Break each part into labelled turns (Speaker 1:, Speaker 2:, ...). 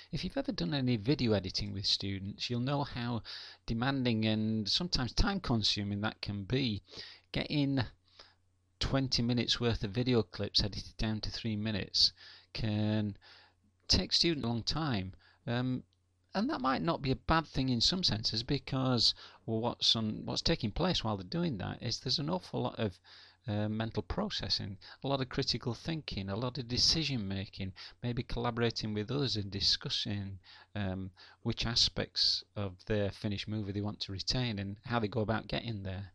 Speaker 1: If you've ever done any video editing with students, you'll know how demanding and sometimes time consuming that can be. Getting 20 minutes worth of video clips edited down to 3 minutes can take students a long time. And that might not be a bad thing in some senses, because what's taking place while they're doing that is there's an awful lot of mental processing, a lot of critical thinking, a lot of decision making, maybe collaborating with others and discussing which aspects of their finished movie they want to retain and how they go about getting there.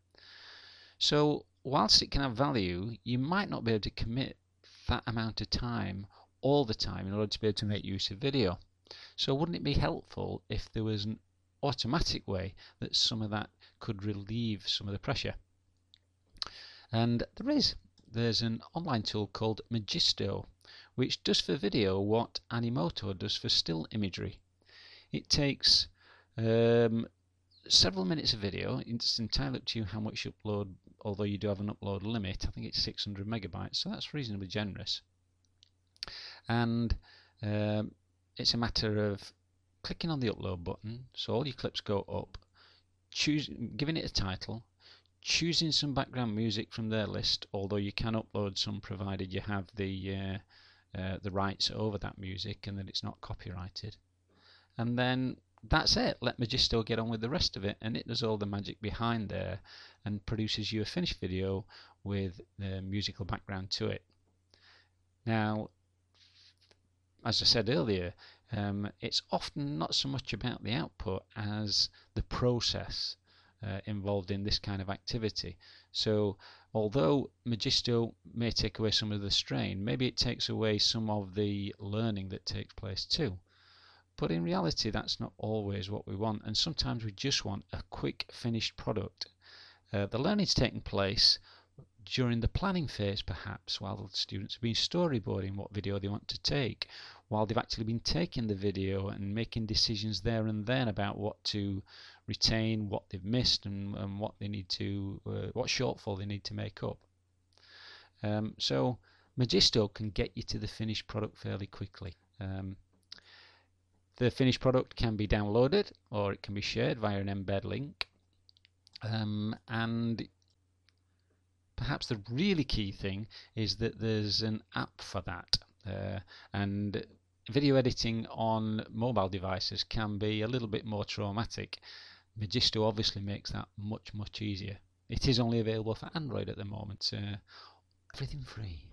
Speaker 1: So whilst it can have value, you might not be able to commit that amount of time all the time in order to be able to make use of video. So wouldn't it be helpful if there was an automatic way that some of that could relieve some of the pressure? And there's an online tool called Magisto, which does for video what Animoto does for still imagery. It takes several minutes of video. It's entirely up to you how much you upload, although you do have an upload limit. I think it's 600 megabytes, so that's reasonably generous. And it's a matter of clicking on the upload button, so all your clips go up, giving it a title, choosing some background music from their list, although you can upload some provided you have the rights over that music and that it's not copyrighted. And then that's it. Let Magisto get on with the rest of it, and it does all the magic behind there and produces you a finished video with the musical background to it. Now, as I said earlier, it's often not so much about the output as the process involved in this kind of activity. So although Magisto may take away some of the strain, maybe it takes away some of the learning that takes place too. But in reality, that's not always what we want, and sometimes we just want a quick finished product. The learning's taking place during the planning phase, perhaps, while the students have been storyboarding what video they want to take, while they've actually been taking the video and making decisions there and then about what to retain, what they've missed, and what they need to, what shortfall they need to make up. So Magisto can get you to the finished product fairly quickly. The finished product can be downloaded or it can be shared via an embed link. And perhaps the really key thing is that there's an app for that. And video editing on mobile devices can be a little bit more traumatic. Magisto obviously makes that much easier. It is only available for Android at the moment. Everything free.